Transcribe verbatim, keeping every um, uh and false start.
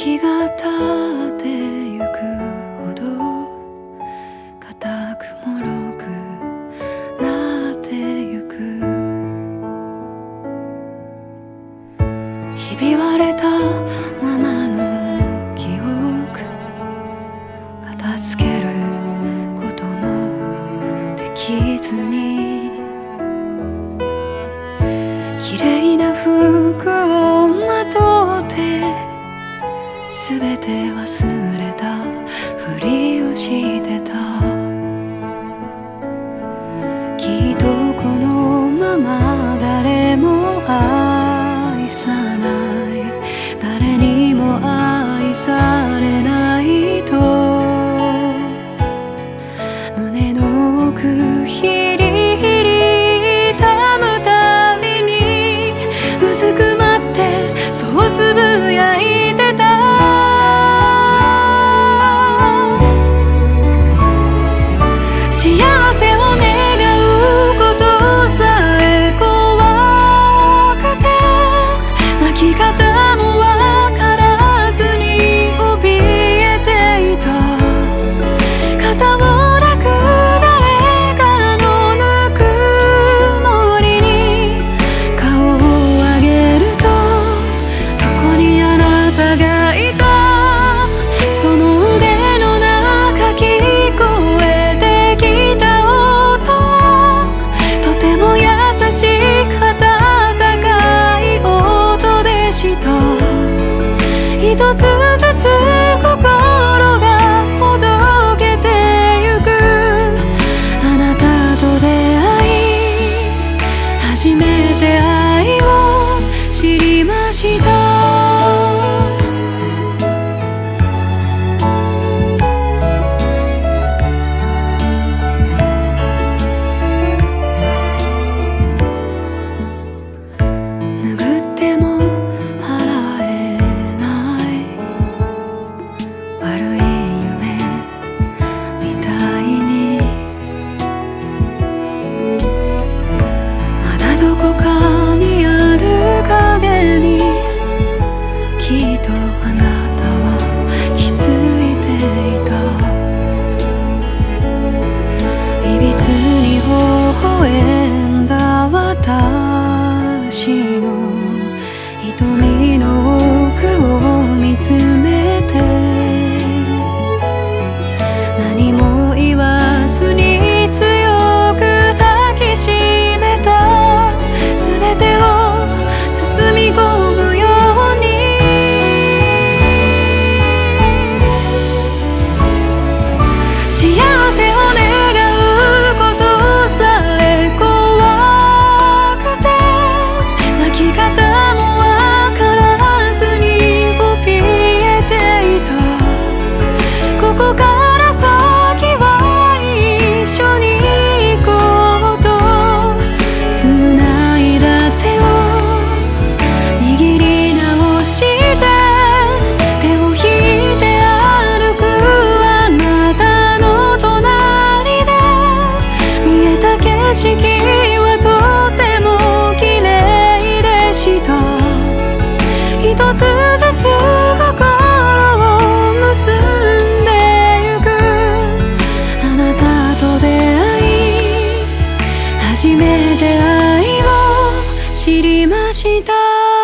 時が経ってゆくほど固くもろくなってゆく。ひび割れたままの記憶、片付けることもできずに、綺麗な服をまとってすべて忘れたふりをしてた。きっとこのまま誰も愛さない、誰にも愛されないと胸の奥ヒリヒリ痛むたびにうずくまってそうつぶやいてた。幸せを願うことさえ怖くて、泣き方もわからずに怯えていた。肩を抱く誰かのぬくもりに顔を上げると、そこにあなたがいた。その腕の中聞こえてきた音はとても優しく温かい音でした。一つずつ心がほどけてゆく。あなたと出会い初めて愛を知りました。拭っても払えない悪い夢みたいに、まだどこかにある影にきっとあなたは気づいていた。いびつに微笑んだ私の瞳の奥を見つめて、何も言わずに強く抱きしめた。すべてを包み込むように、幸せを願うことさえ怖くて、泣き方もわからずに怯えていた。ここから先は一緒に行こうと繋いだ手を握り直して、手を引いて歩くあなたの隣で見えた景色はとても綺麗でした。一つずつ心を結んでゆく。あなたと出会い初めて愛を知りました。